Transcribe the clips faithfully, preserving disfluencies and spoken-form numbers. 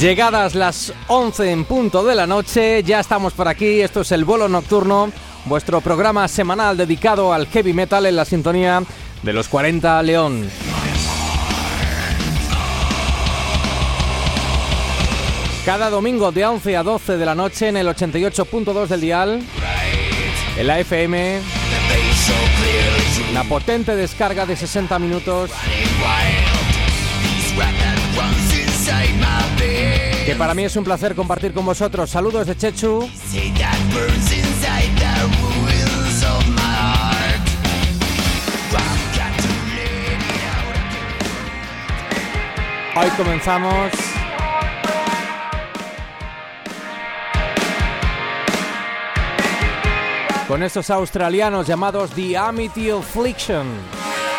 Llegadas las once en punto de la noche, ya estamos por aquí. Esto es el Bolo Nocturno, vuestro programa semanal dedicado al heavy metal en la sintonía de los cuarenta León. Cada domingo de once a doce de la noche en el ochenta y ocho punto dos del dial, en la F M, una potente descarga de sesenta minutos que para mí es un placer compartir con vosotros. Saludos de Chechu. Hoy comenzamos con estos australianos llamados The Amity Affliction.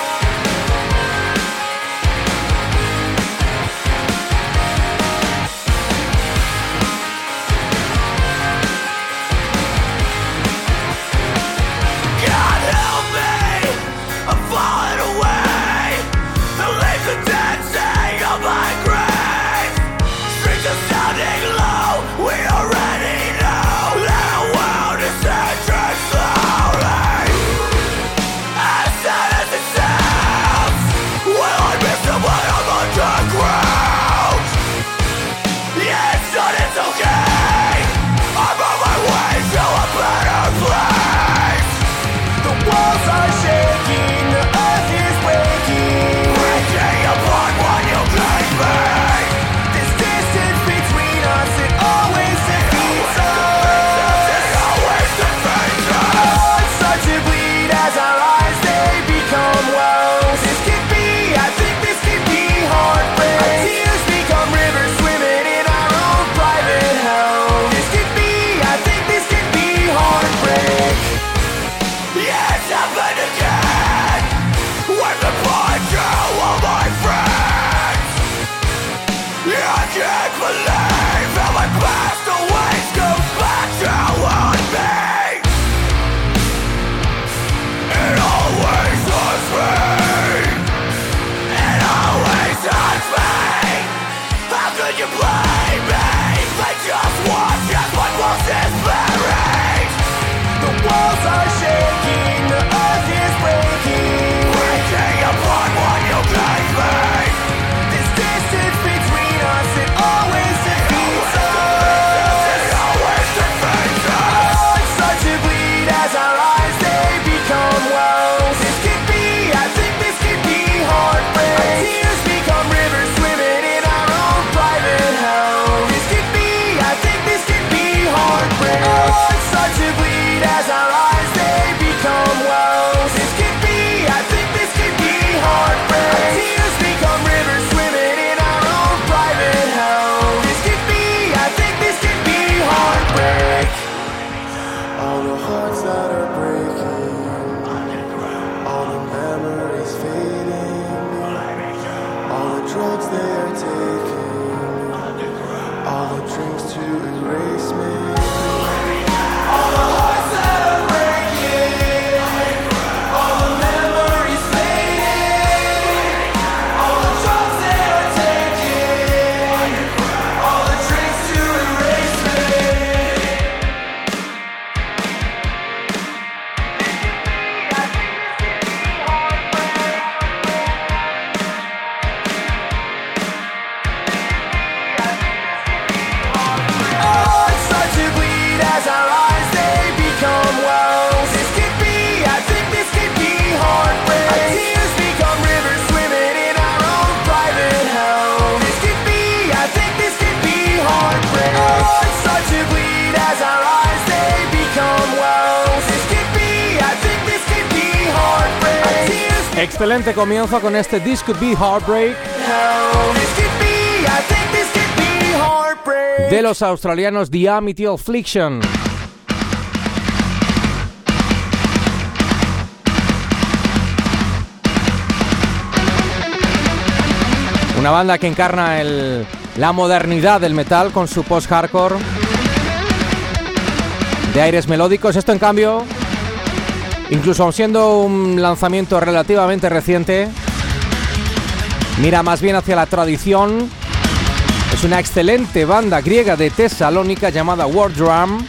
Excelente comienzo con este This Could Be Heartbreak de los australianos The Amity Affliction. Una banda que encarna el, la modernidad del metal con su post-hardcore de aires melódicos. Esto, en cambio, incluso aun siendo un lanzamiento relativamente reciente, mira más bien hacia la tradición Es una excelente banda griega de Tesalónica llamada War Drum,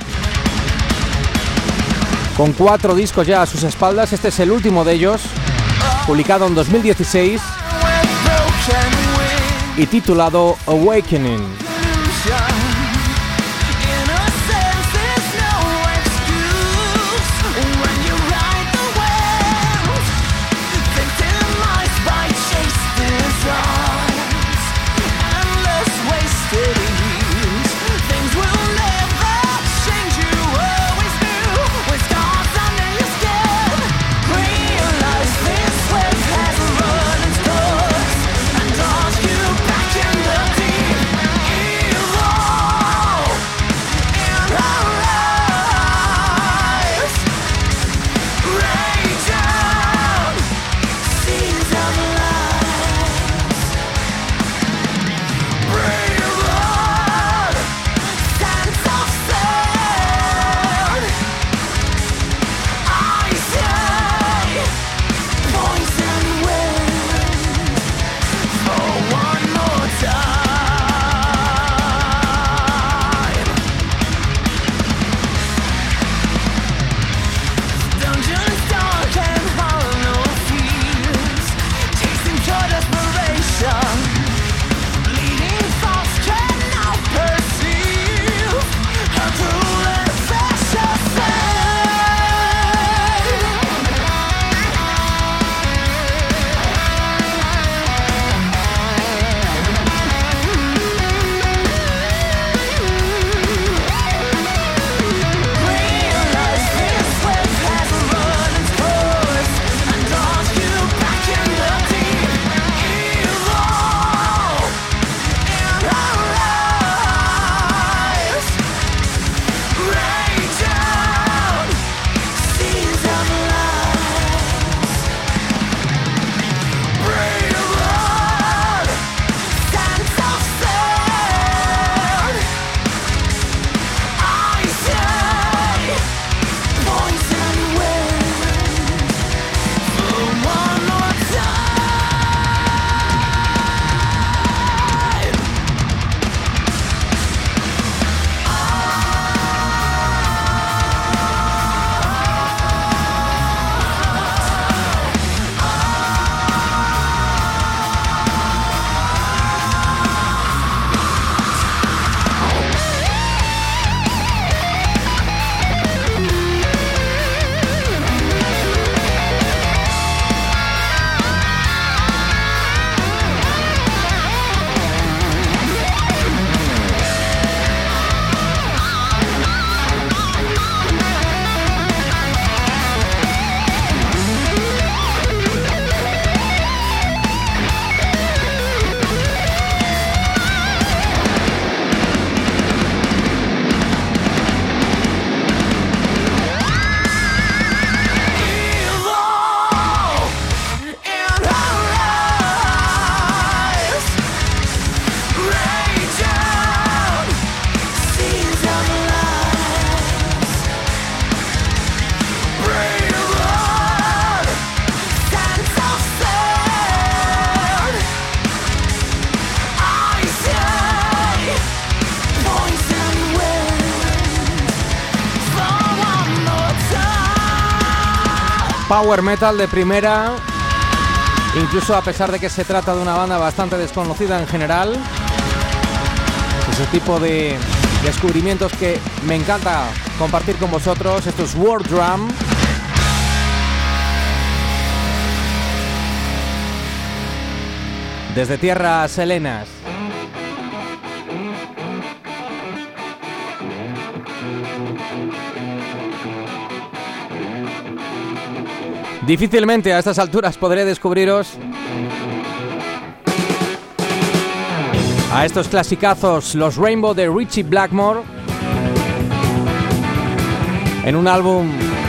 con cuatro discos ya a sus espaldas. Este es el último de ellos, publicado en dos mil dieciséis y titulado Awakening. Power metal de primera, incluso a pesar de que se trata de una banda bastante desconocida en general. Ese tipo de descubrimientos que me encanta compartir con vosotros. Esto es War Drum. Desde tierras helenas. Difícilmente a estas alturas podré descubriros a estos clasicazos, los Rainbow de Ritchie Blackmore, en un álbum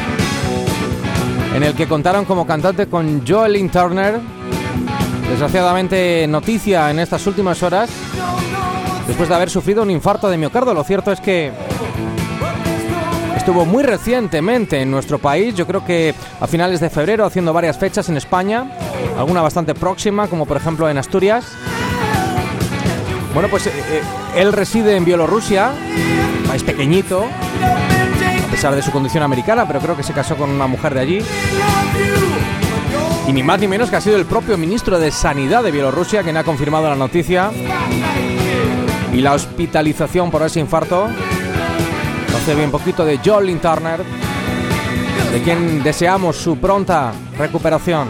en el que contaron como cantante con Joel Lynn Turner. Desgraciadamente, noticia en estas últimas horas, después de haber sufrido un infarto de miocardio. Lo cierto es que estuvo muy recientemente en nuestro país, yo creo que a finales de febrero, haciendo varias fechas en España, alguna bastante próxima, como por ejemplo en Asturias. Bueno, pues eh, eh, él reside en Bielorrusia, un país pequeñito, a pesar de su condición americana, pero creo que se casó con una mujer de allí. Y ni más ni menos que ha sido el propio ministro de Sanidad de Bielorrusia quien ha confirmado la noticia y la hospitalización por ese infarto. Hace bien poquito de Joe Turner, de quien deseamos su pronta recuperación.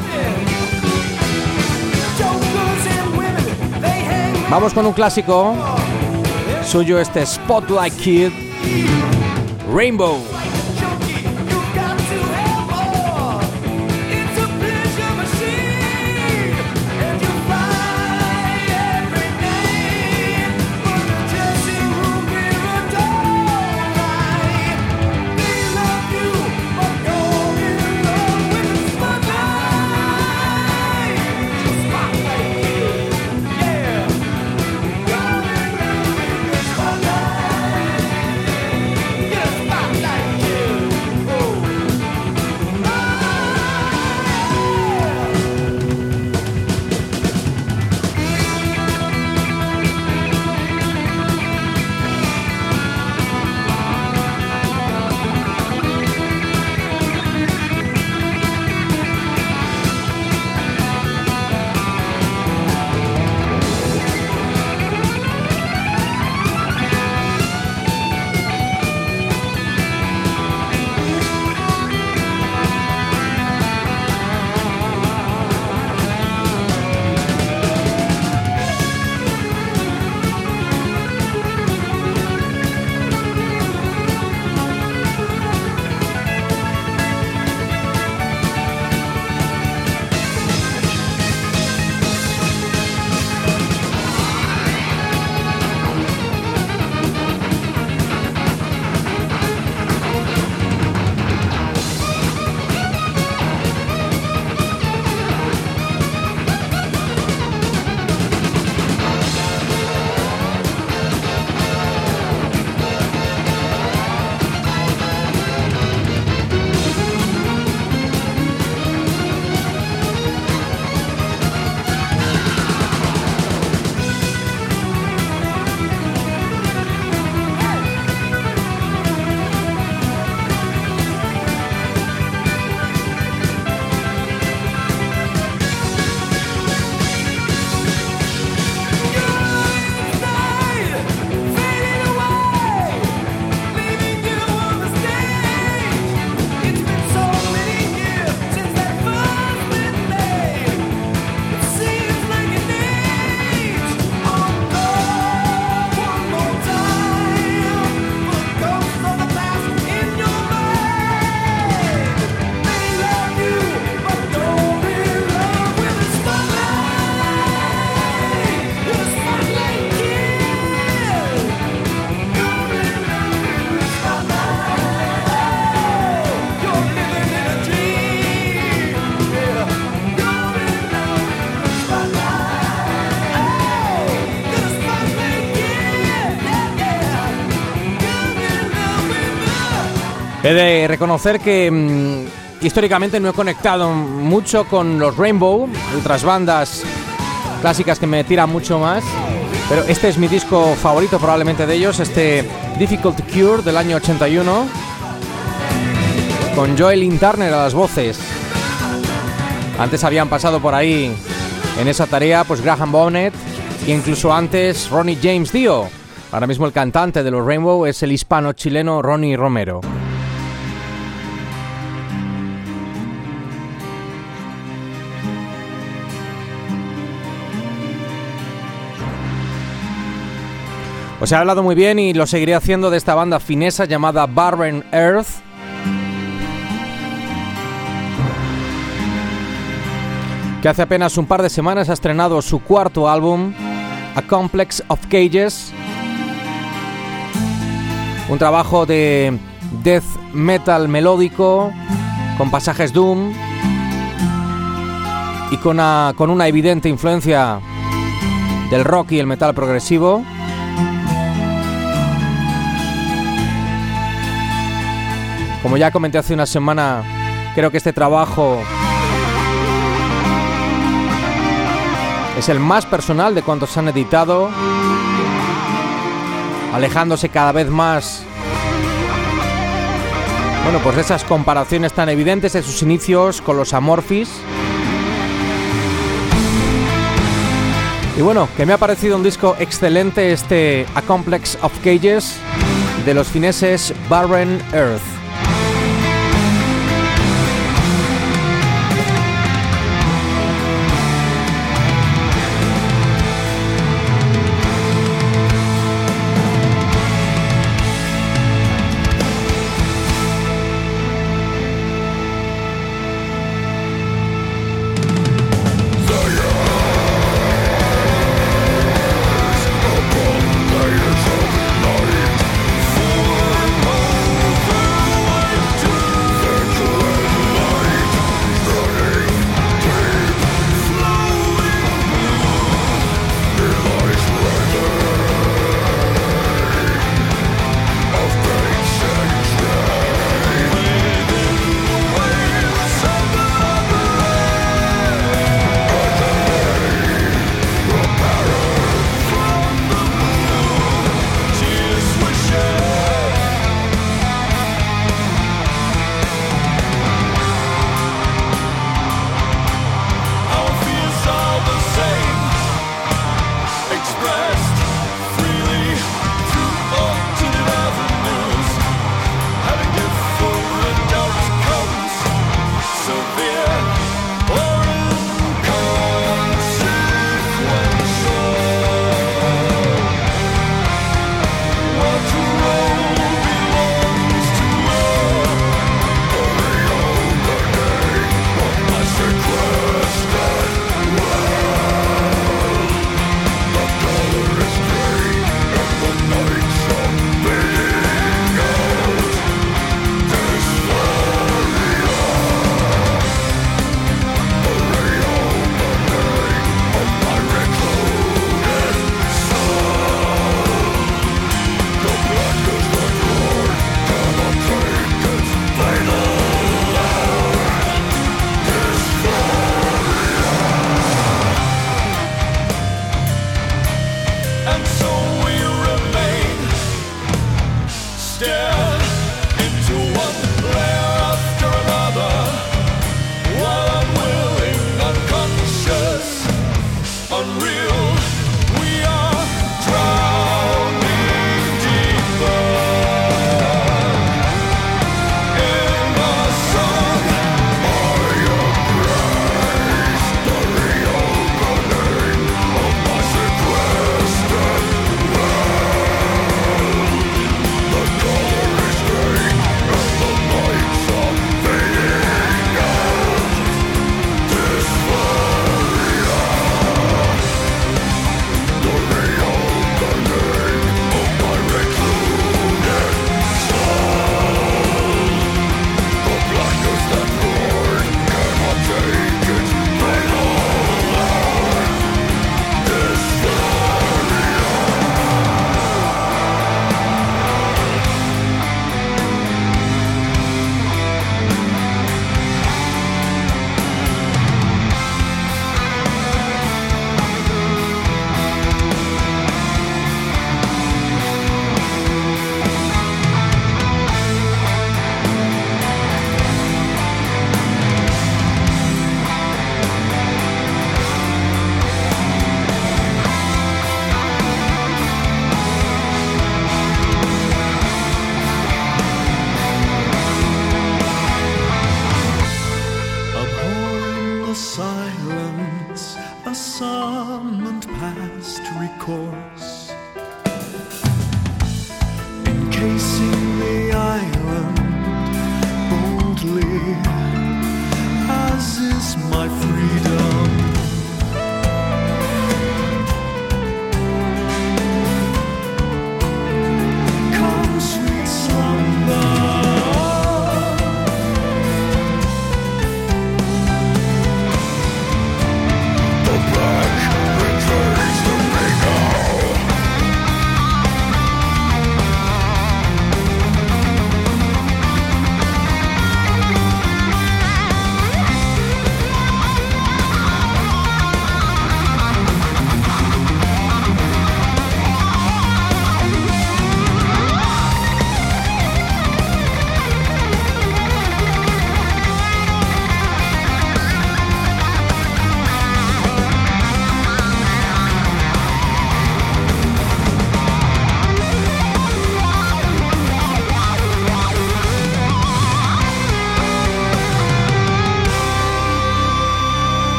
Vamos con un clásico suyo, este Spotlight Kid, Rainbow. He de reconocer que mmm, históricamente no he conectado mucho con los Rainbow, otras bandas clásicas que me tiran mucho más, pero este es mi disco favorito probablemente de ellos, este Difficult to Cure del año ochenta y uno, con Joe Turner a las voces. Antes habían pasado por ahí en esa tarea pues Graham Bonnet e incluso antes Ronnie James Dio. Ahora mismo el cantante de los Rainbow es el hispano-chileno Ronnie Romero. Os he hablado muy bien y lo seguiré haciendo de esta banda finesa llamada Barren Earth. Que hace apenas un par de semanas ha estrenado su cuarto álbum, A Complex of Cages. Un trabajo de death metal melódico, con pasajes doom y con una, con una evidente influencia del rock y el metal progresivo. Como ya comenté hace una semana, creo que este trabajo es el más personal de cuantos han editado. alejándose cada vez más, bueno, pues de esas comparaciones tan evidentes de sus inicios con los Amorphis. Y bueno, que me ha parecido un disco excelente este A Complex of Cages de los fineses Barren Earth.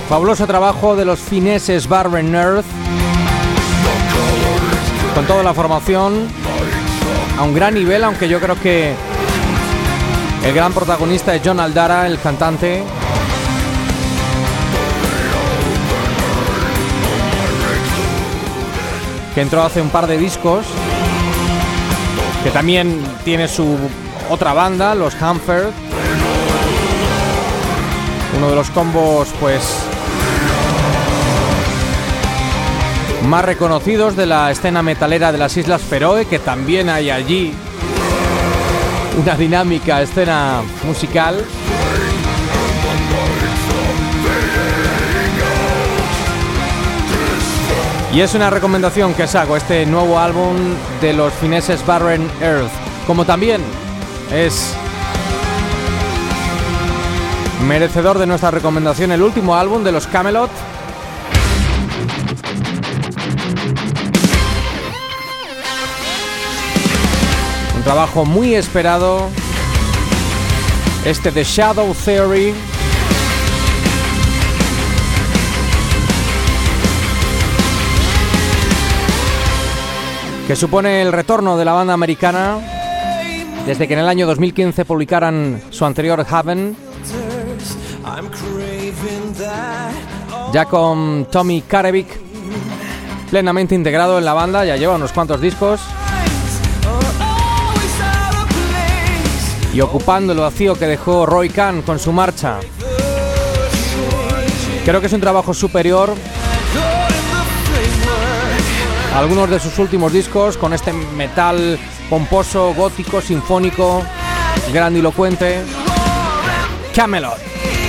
Fabuloso trabajo de los fineses Barbed Earth, con toda la formación a un gran nivel, aunque yo creo que el gran protagonista es Jon Aldara, el cantante, que entró hace un par de discos, que también tiene su otra banda, los Hamford, uno de los combos pues más reconocidos de la escena metalera de las Islas Feroe, que también hay allí una dinámica escena musical. Y es una recomendación que os hago, este nuevo álbum de los fineses Barbed Earth, como también es merecedor de nuestra recomendación el último álbum de los Kamelot, un trabajo muy esperado, este The Shadow Theory, que supone el retorno de la banda americana desde que en el año dos mil quince publicaran su anterior Haven, ya con Tommy Karevik plenamente integrado en la banda. Ya lleva unos cuantos discos y ocupando el vacío que dejó Roy Khan con su marcha. Creo que es un trabajo superior a algunos de sus últimos discos, con este metal pomposo, gótico, sinfónico, grandilocuente. Kamelot.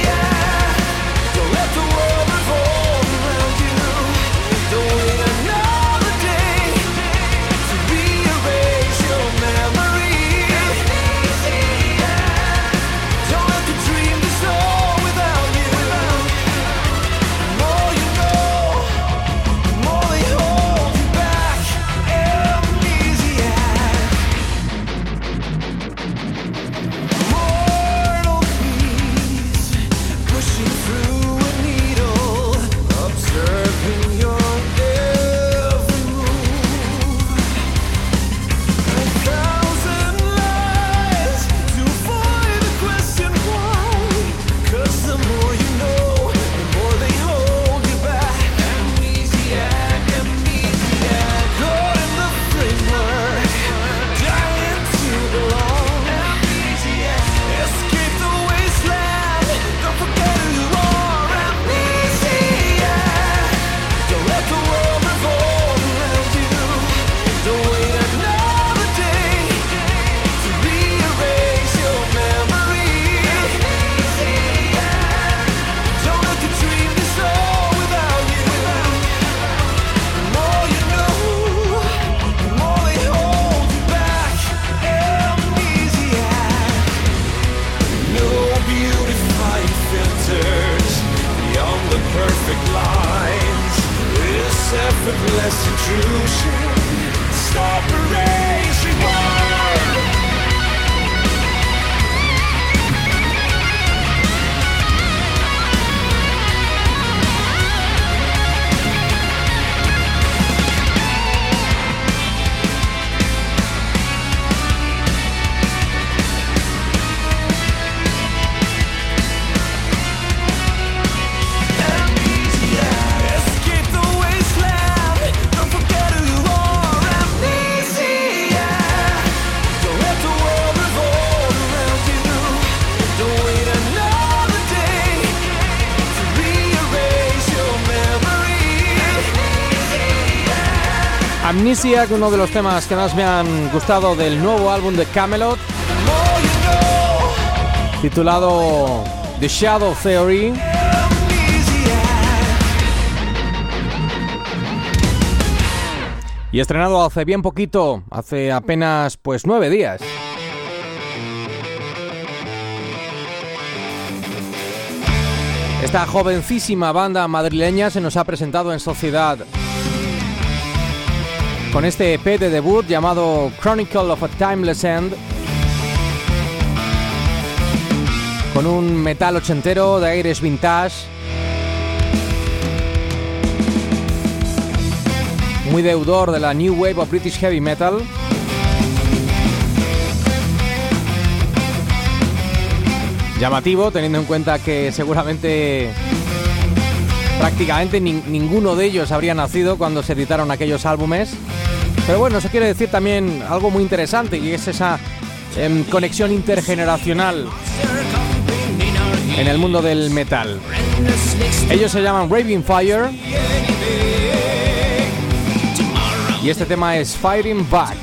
Amnesia, que uno de los temas que más me han gustado del nuevo álbum de Kamelot, titulado The Shadow Theory. Y estrenado hace bien poquito, hace apenas pues nueve días. Esta jovencísima banda madrileña se nos ha presentado en sociedad con este E P de debut llamado Chronicle of a Timeless End, con un metal ochentero de aires vintage, muy deudor de la New Wave of British Heavy Metal. Llamativo, teniendo en cuenta que seguramente prácticamente ni, ninguno de ellos habría nacido cuando se editaron aquellos álbumes. Pero bueno, eso quiere decir también algo muy interesante, y es esa eh, conexión intergeneracional en el mundo del metal. Ellos se llaman Raving Fire y este tema es Fighting Back.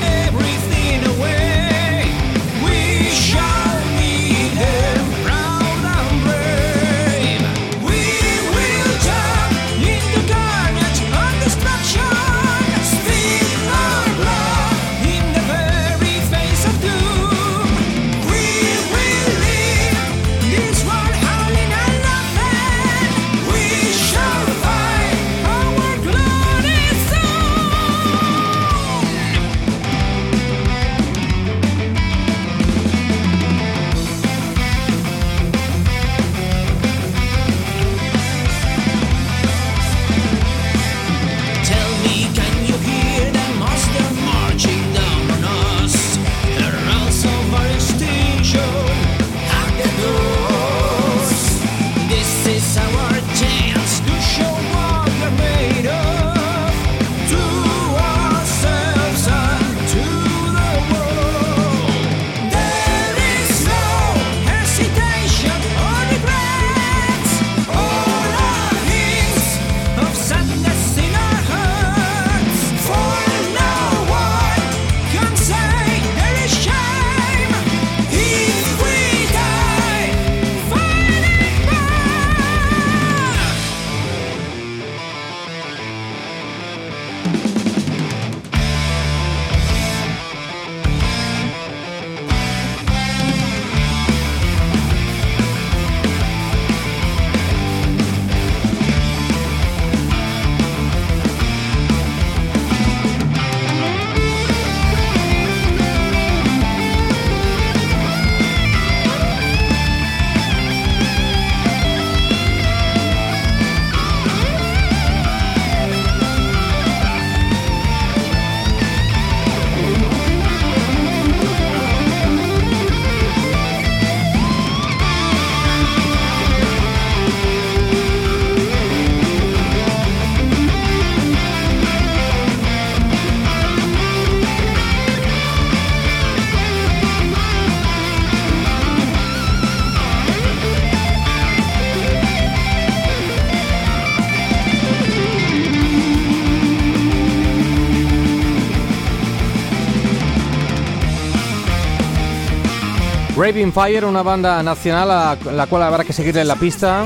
Raving Fire, una banda nacional a la cual habrá que seguirle en la pista.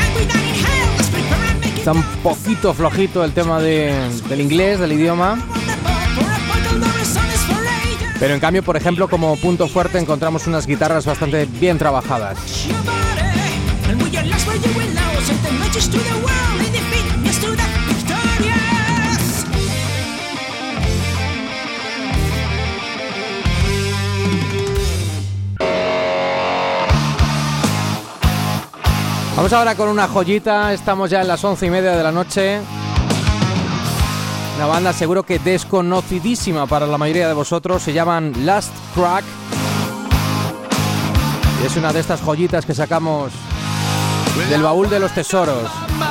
Está un poquito flojito el tema de, del inglés, del idioma. Pero en cambio, por ejemplo, como punto fuerte encontramos unas guitarras bastante bien trabajadas. Vamos ahora con una joyita, estamos ya en las once y media de la noche. Una banda seguro que desconocidísima para la mayoría de vosotros, se llaman Last Crack. Y es una de estas joyitas que sacamos del baúl de los tesoros.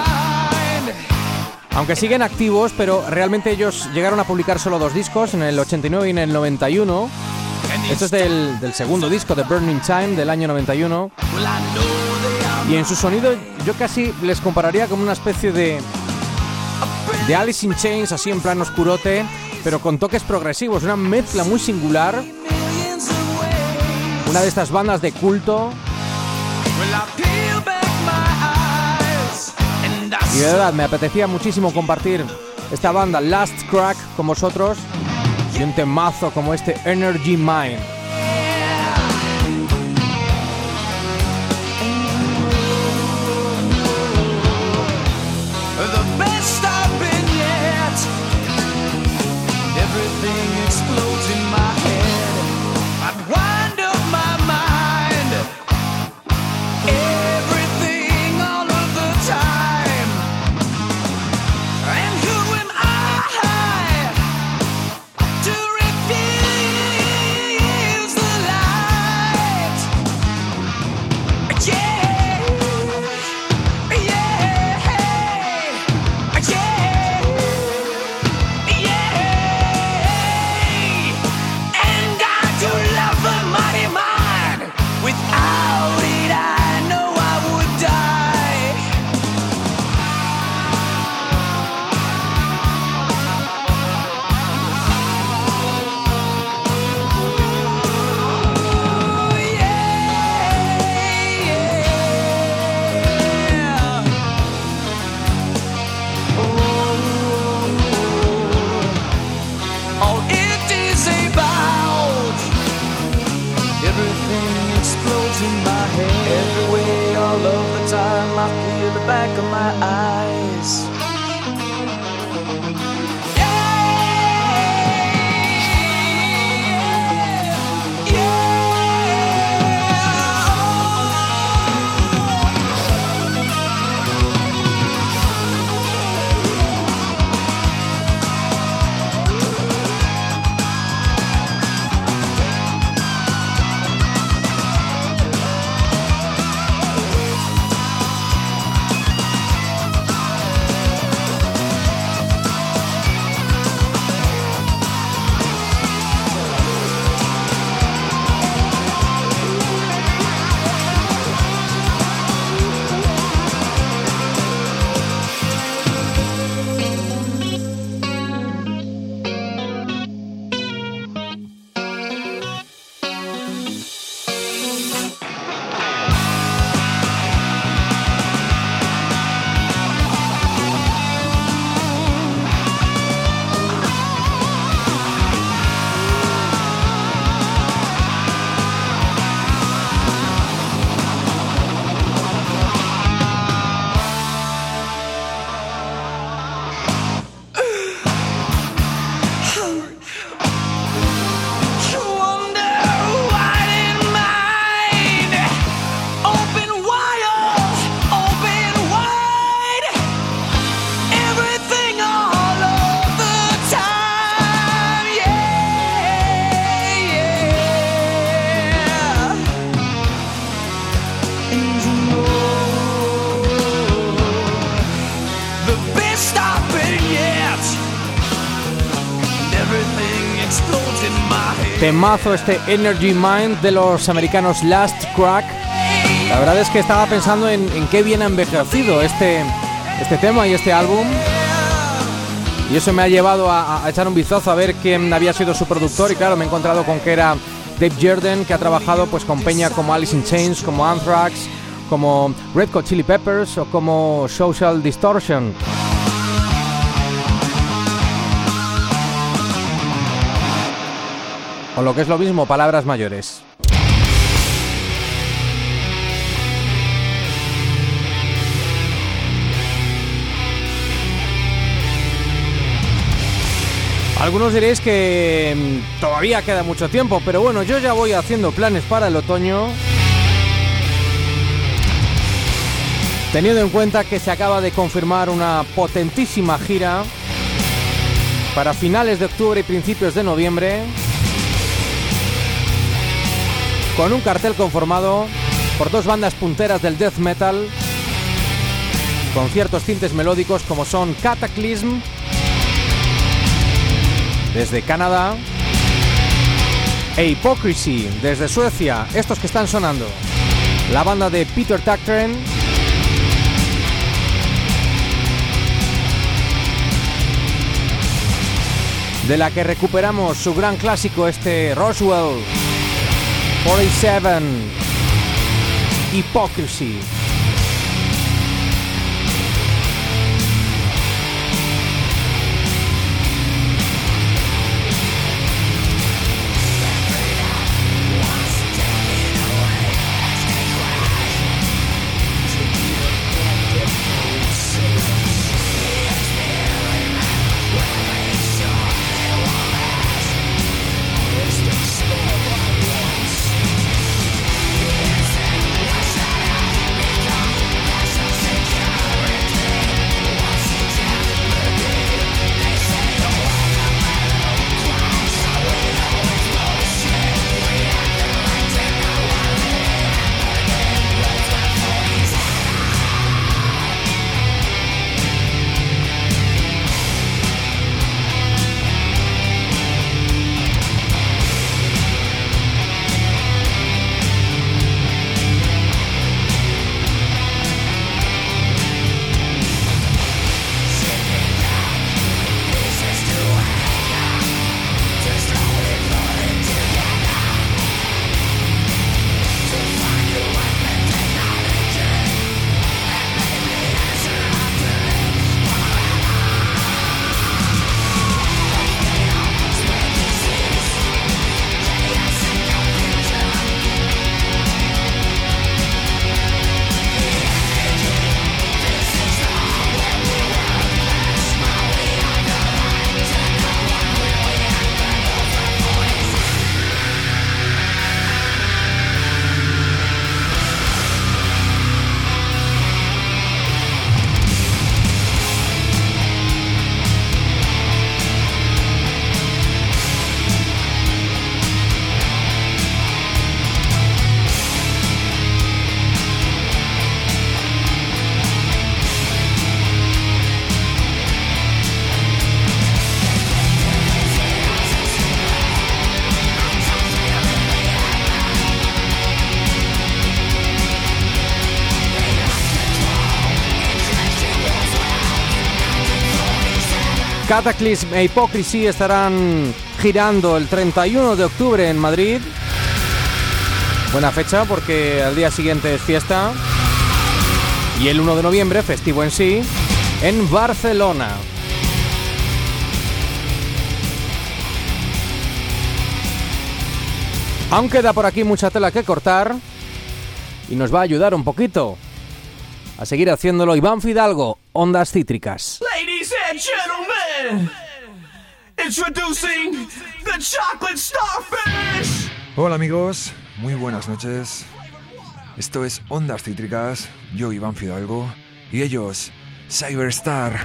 Aunque siguen activos, pero realmente ellos llegaron a publicar solo dos discos, en el ochenta y nueve y en el noventa y uno. Esto es del, del segundo disco, de Burning Time, del año noventa y uno. Y en su sonido yo casi les compararía como una especie de de Alice in Chains, así en plan oscurote, pero con toques progresivos, una mezcla muy singular. Una de estas bandas de culto. Y de verdad me apetecía muchísimo compartir esta banda Last Crack con vosotros y un temazo como este Energy Mind. High my eyes. Temazo este Energy Mind de los americanos Last Crack. La verdad es que estaba pensando en, en qué bien ha envejecido este, este tema y este álbum. Y eso me ha llevado a, a echar un vistazo a ver quién había sido su productor. Y claro, me he encontrado con que era Dave Jerden, que ha trabajado pues con peña como Alice in Chains, como Anthrax, como Red Hot Chili Peppers o como Social Distortion. O lo que es lo mismo, palabras mayores. Algunos diréis que todavía queda mucho tiempo, pero bueno, yo ya voy haciendo planes para el otoño, teniendo en cuenta que se acaba de confirmar una potentísima gira para finales de octubre y principios de noviembre, con un cartel conformado por dos bandas punteras del death metal con ciertos tintes melódicos como son Cataclysm desde Canadá e Hypocrisy desde Suecia, estos que están sonando, la banda de Peter Tägtgren, de la que recuperamos su gran clásico, este Roswell cuarenta y siete, Hypocrisy. Cataclysm e Hypocrisy estarán girando el treinta y uno de octubre en Madrid. Buena fecha porque al día siguiente es fiesta. Y el uno de noviembre, festivo en sí, en Barcelona. Aún queda por aquí mucha tela que cortar y nos va a ayudar un poquito a seguir haciéndolo Iván Fidalgo, Ondas Cítricas. Ladies and gentlemen, introducing the Chocolate Starfish. Hola amigos, muy buenas noches. Esto es Ondas Cítricas, yo Iván Fidalgo y ellos, Cyberstar.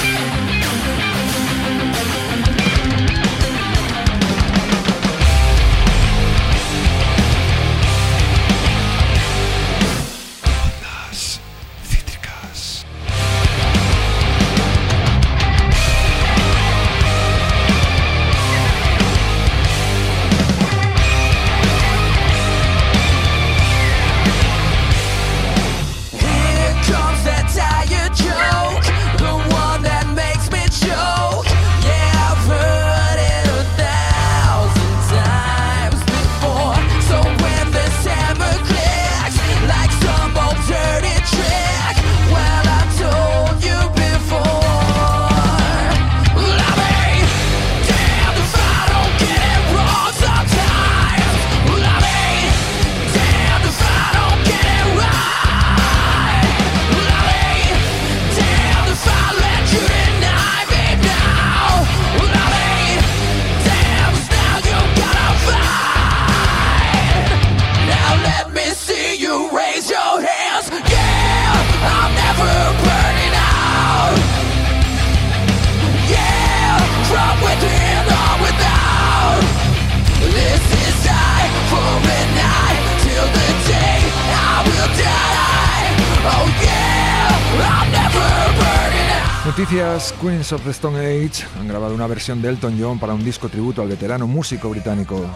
Noticias: Queens of the Stone Age han grabado una versión de Elton John para un disco tributo al veterano músico británico.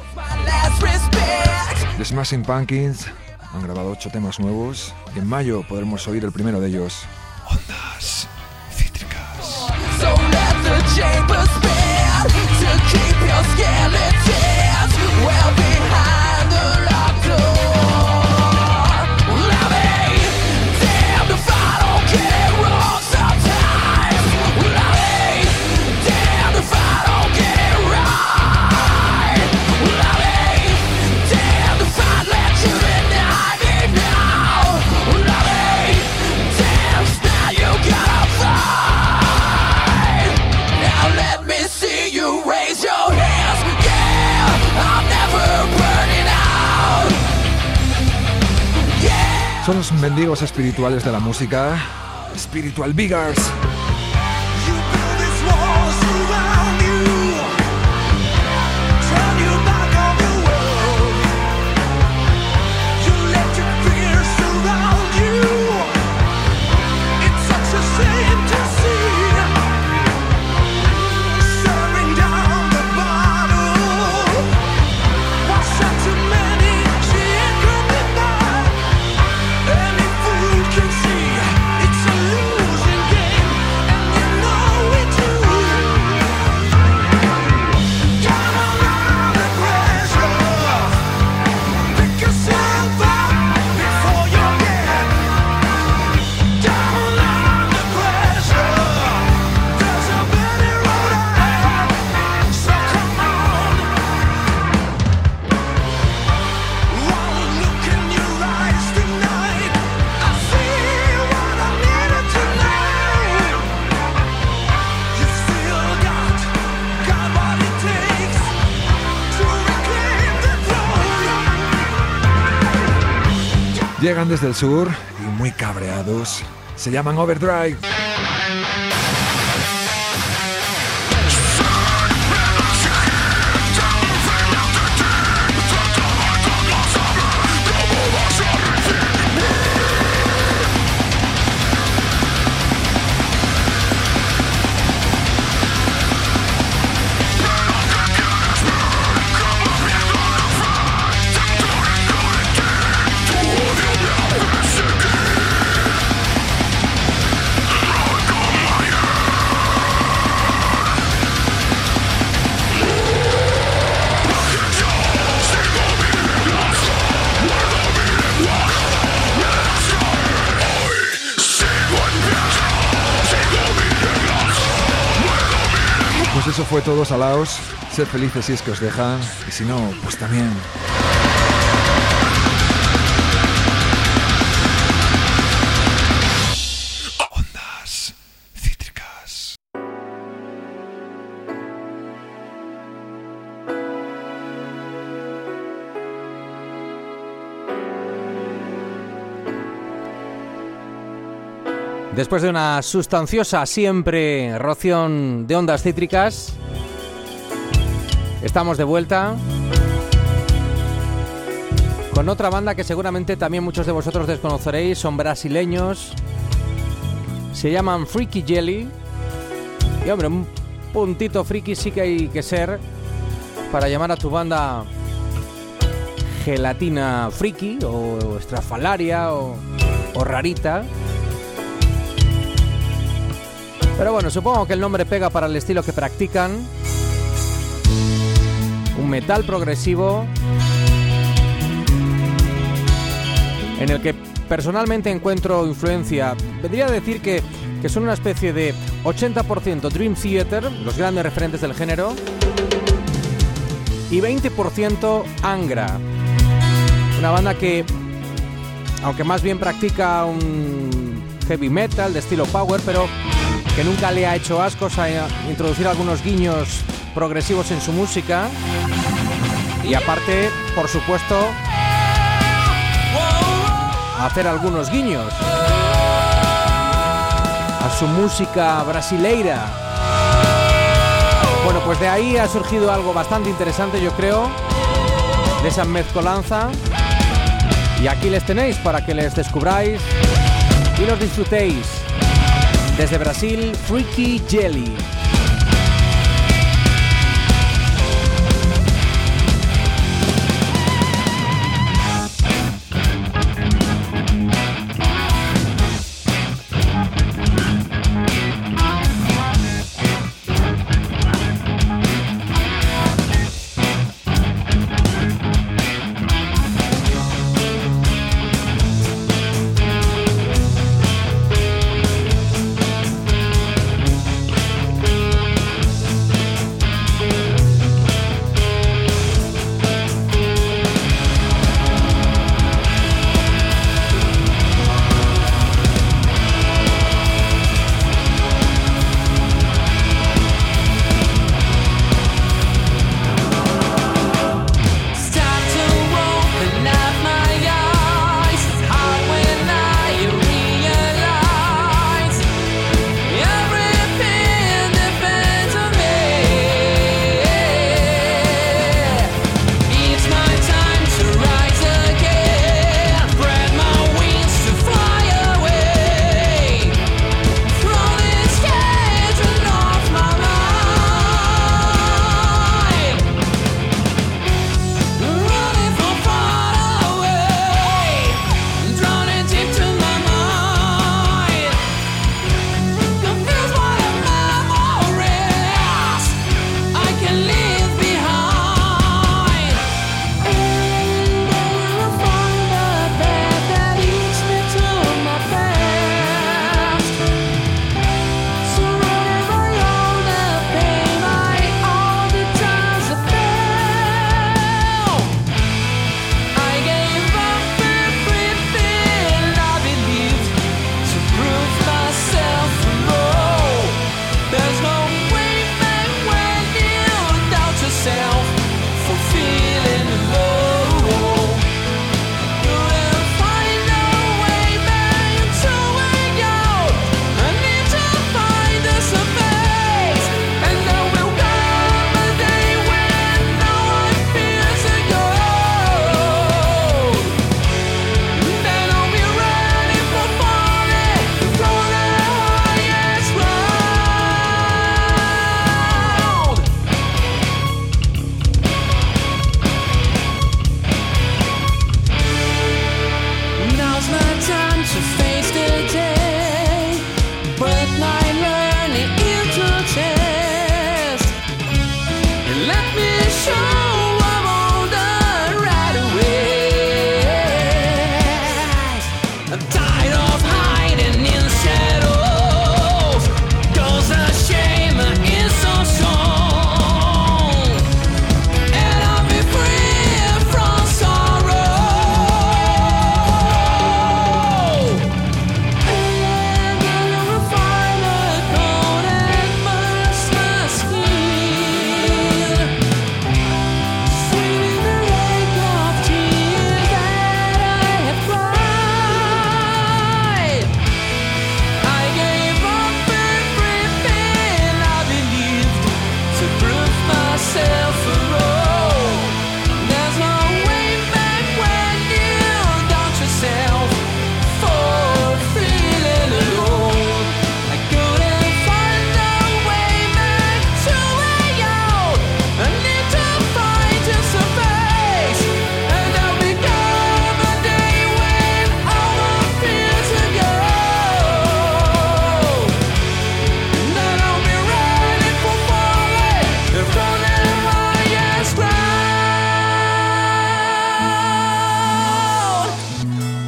The Smashing Pumpkins han grabado ocho temas nuevos y en mayo podremos oír el primero de ellos. Ondas Cítricas. So let the chambers spin to keep your skeletons well behind the locked door. Let me damn if I don't get it wrong sometimes. Let me damn if I don't get it right. Let me damn if I let you deny me now. Let me damn if now you gotta fight. Now let me see you raise your hands. Yeah, I'm never burning out. Yeah. Son los mendigos espirituales de la música. Spiritual Beggars. Llegan desde el sur y muy cabreados. Se llaman Overdrive. Oh, Pues eso fue todo, salaos. Sed felices si es que os dejan. Y si no, pues también. Ondas cítricas. Después de una sustanciosa siempre ración de ondas cítricas, estamos de vuelta con otra banda que seguramente también muchos de vosotros desconoceréis. Son brasileños, se llaman Freaky Jelly. Y hombre, un puntito friki sí que hay que ser para llamar a tu banda Gelatina Friki o Estrafalaria o, o Rarita. Pero bueno, supongo que el nombre pega para el estilo que practican. Un metal progresivo en el que personalmente encuentro influencia. Vendría a decir que, que son una especie de ochenta por ciento Dream Theater, los grandes referentes del género, y veinte por ciento Angra. Una banda que, aunque más bien practica un heavy metal de estilo power, pero que nunca le ha hecho ascos a introducir algunos guiños progresivos en su música. Y aparte, por supuesto, a hacer algunos guiños a su música brasileira. Bueno, pues de ahí ha surgido algo bastante interesante, yo creo, de esa mezcolanza. Y aquí les tenéis para que les descubráis y los disfrutéis. Desde Brasil, Freaky Jelly.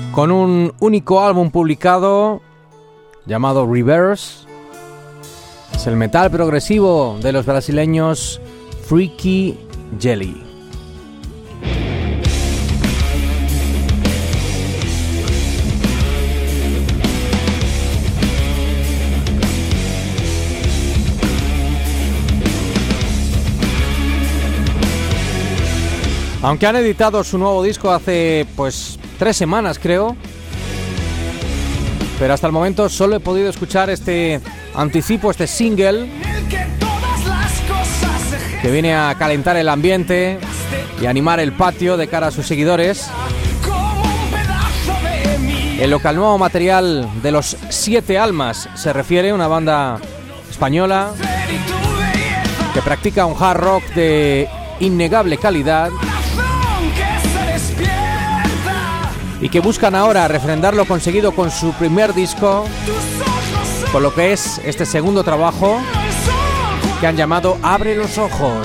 con un único álbum publicado llamado Reverse. Es el metal progresivo de los brasileños Freaky Jelly. Aunque han editado su nuevo disco hace, pues, tres semanas, creo. Pero hasta el momento solo he podido escuchar este anticipo, este single, que viene a calentar el ambiente y animar el patio de cara a sus seguidores. En lo que al nuevo material de los Siete Almas se refiere, una banda española que practica un hard rock de innegable calidad y que buscan ahora refrendar lo conseguido con su primer disco, con lo que es este segundo trabajo que han llamado Abre los Ojos.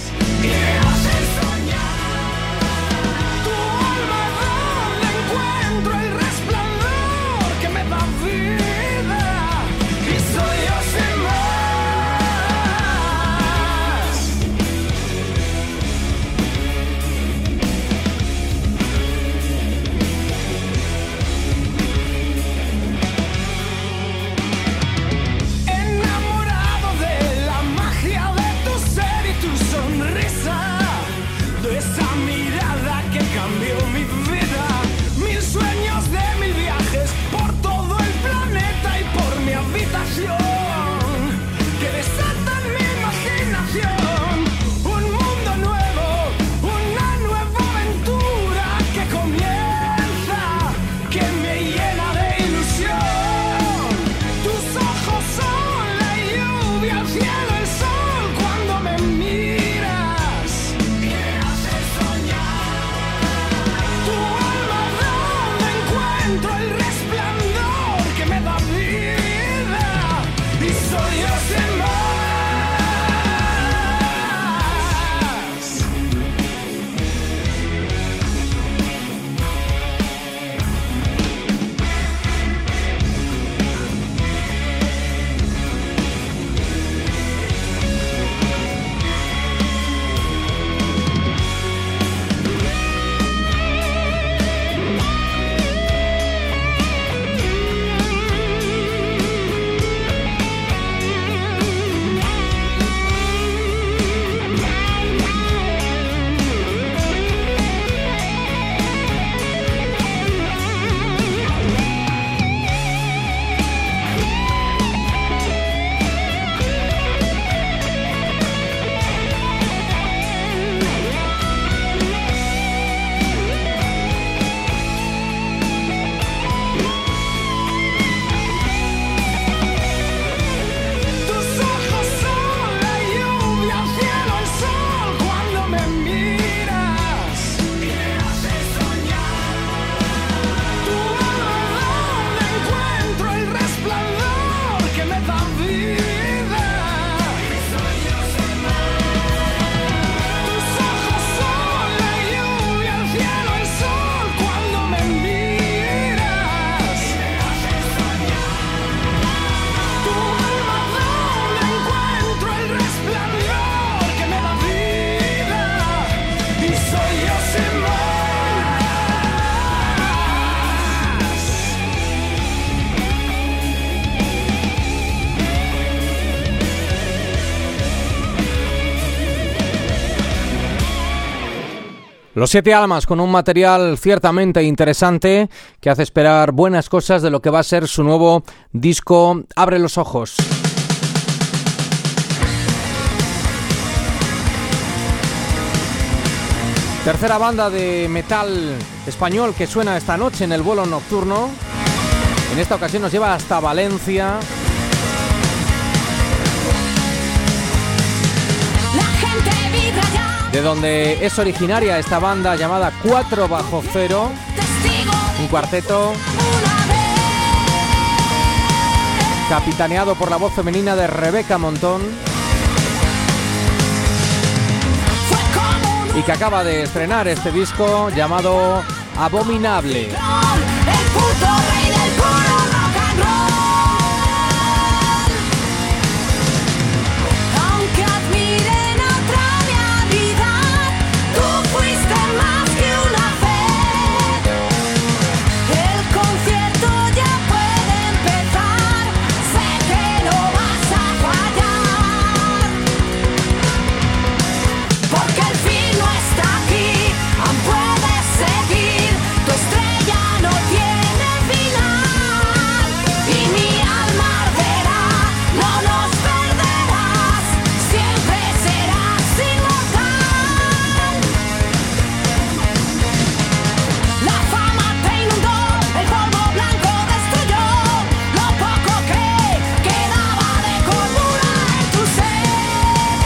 Los Siete Almas, con un material ciertamente interesante que hace esperar buenas cosas de lo que va a ser su nuevo disco Abre los Ojos. Tercera banda de metal español que suena esta noche en el vuelo nocturno. En esta ocasión nos lleva hasta Valencia. De donde es originaria esta banda llamada Cuatro Bajo Cero, un cuarteto capitaneado por la voz femenina de Rebeca Montón y que acaba de estrenar este disco llamado Abominable. El puto rey del puro rock and roll. Aunque admiren otra realidad, tú fuiste más que una fe. El concierto ya puede empezar, sé que no vas a fallar. Porque el fin no está aquí, aún puedes seguir, tu estrella no tiene final. Y mi alma arderá, no nos perderás, siempre serás inmortal. La fama te inundó, el polvo blanco destruyó lo poco que quedaba de cordura en tu ser.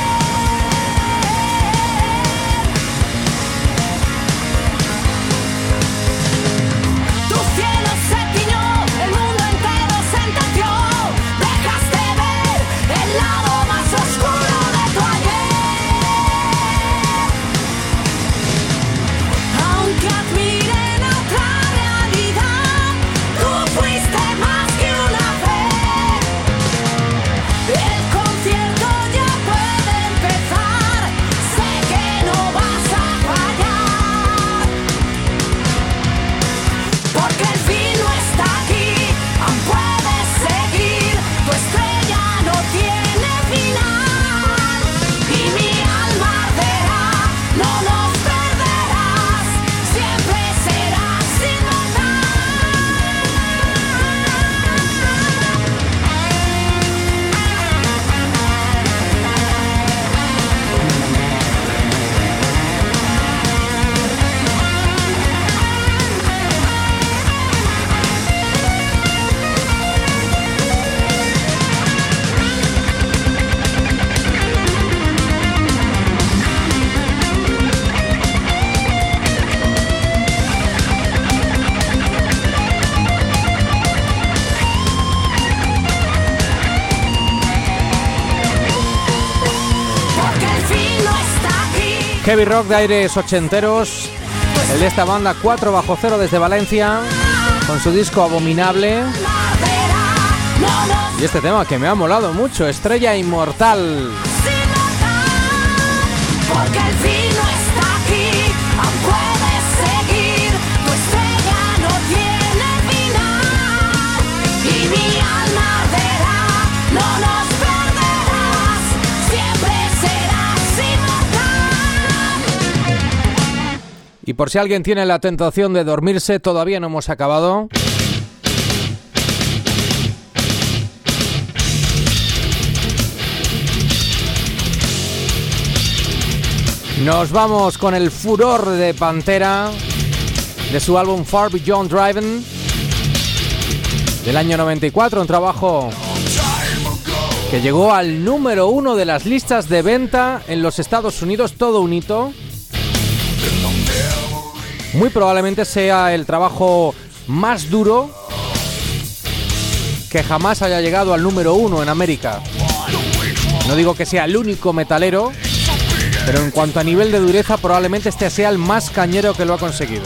Tu cielo se tiñó, el mundo entero sentenció, dejaste ver el lado más oscuro de tu ayer. Aunque admiren otra realidad, tú fuiste más que una fe. El concierto ya puede empezar, sé que no vas a fallar. Porque el fin no está aquí, aún puedes seguir, tu estrella no tiene final. Y mi alma arderá, no nos perderás, siempre serás inmortal. Porque el fin no está aquí. Heavy rock de aires ochenteros. El de esta banda cuatro bajo cero desde Valencia, con su disco Abominable. Y este tema que me ha molado mucho, Estrella Inmortal. Porque el fin no está aquí, aún puedes seguir, tu estrella no tiene final. Y mi alma arderá, no nos perderás, siempre serás inmortal. Y por si alguien tiene la tentación de dormirse, todavía no hemos acabado. Nos vamos con el furor de Pantera, de su álbum Far Beyond Driven, del año noventa y cuatro, un trabajo que llegó al número uno de las listas de venta en los Estados Unidos, todo un hito. Muy probablemente sea el trabajo más duro que jamás haya llegado al número uno en América. No digo que sea el único metalero, pero en cuanto a nivel de dureza, probablemente este sea el más cañero que lo ha conseguido.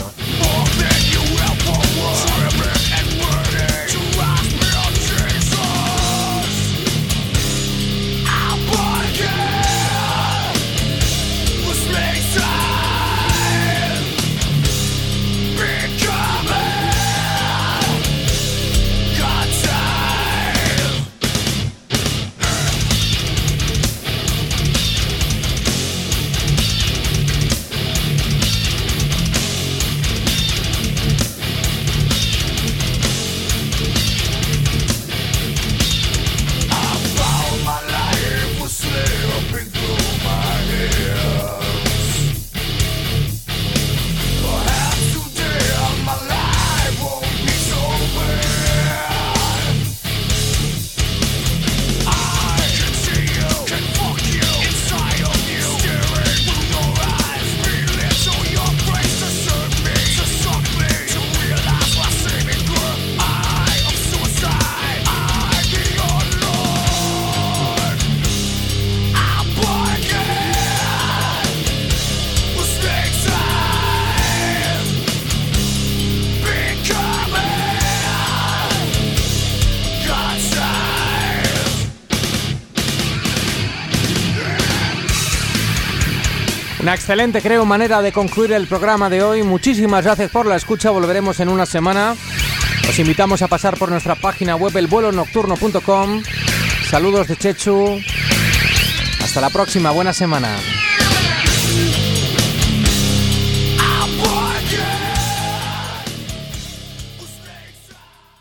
Una excelente, creo, manera de concluir el programa de hoy. Muchísimas gracias por la escucha. Volveremos en una semana. Os invitamos a pasar por nuestra página web el vuelo nocturno punto com. Saludos de Chechu. Hasta la próxima. Buena semana.